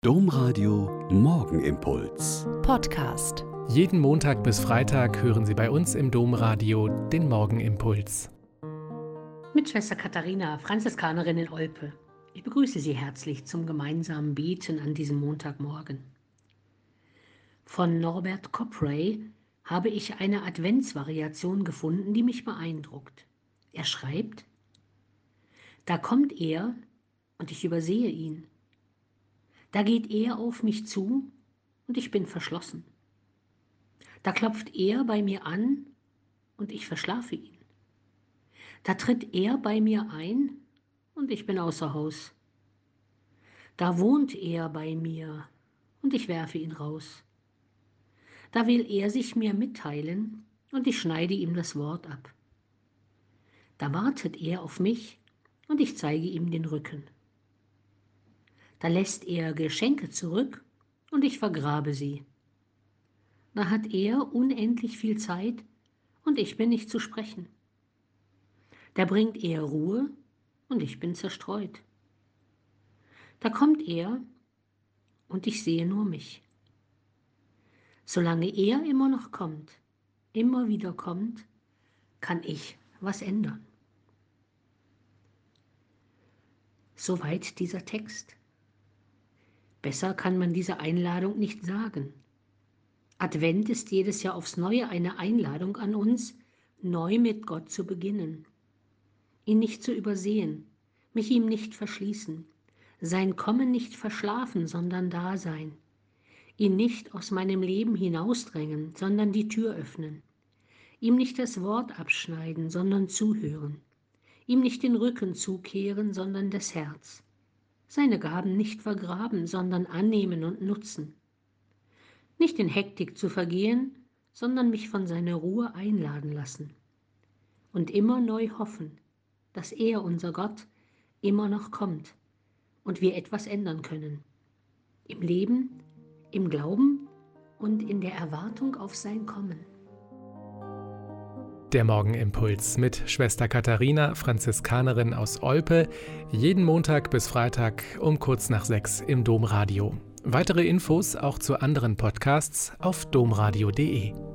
Domradio Morgenimpuls. Podcast. Jeden Montag bis Freitag hören Sie bei uns im Domradio den Morgenimpuls. Mit Schwester Katharina, Franziskanerin in Olpe. Ich begrüße Sie herzlich zum gemeinsamen Beten an diesem Montagmorgen. Von Norbert Coprey habe ich eine Adventsvariation gefunden, die mich beeindruckt. Er schreibt: Da kommt er und ich übersehe ihn. Da geht er auf mich zu und ich bin verschlossen. Da klopft er bei mir an und ich verschlafe ihn. Da tritt er bei mir ein und ich bin außer Haus. Da wohnt er bei mir und ich werfe ihn raus. Da will er sich mir mitteilen und ich schneide ihm das Wort ab. Da wartet er auf mich und ich zeige ihm den Rücken. Da lässt er Geschenke zurück und ich vergrabe sie. Da hat er unendlich viel Zeit und ich bin nicht zu sprechen. Da bringt er Ruhe und ich bin zerstreut. Da kommt er und ich sehe nur mich. Solange er immer noch kommt, immer wieder kommt, kann ich was ändern. Soweit dieser Text. Besser kann man diese Einladung nicht sagen. Advent ist jedes Jahr aufs Neue eine Einladung an uns, neu mit Gott zu beginnen. Ihn nicht zu übersehen, mich ihm nicht verschließen, sein Kommen nicht verschlafen, sondern da sein. Ihn nicht aus meinem Leben hinausdrängen, sondern die Tür öffnen. Ihm nicht das Wort abschneiden, sondern zuhören. Ihm nicht den Rücken zukehren, sondern das Herz. Seine Gaben nicht vergraben, sondern annehmen und nutzen. Nicht in Hektik zu vergehen, sondern mich von seiner Ruhe einladen lassen. Und immer neu hoffen, dass er, unser Gott, immer noch kommt und wir etwas ändern können. Im Leben, im Glauben und in der Erwartung auf sein Kommen. Der Morgenimpuls mit Schwester Katharina, Franziskanerin aus Olpe, jeden Montag bis Freitag um kurz nach 6 im Domradio. Weitere Infos auch zu anderen Podcasts auf domradio.de.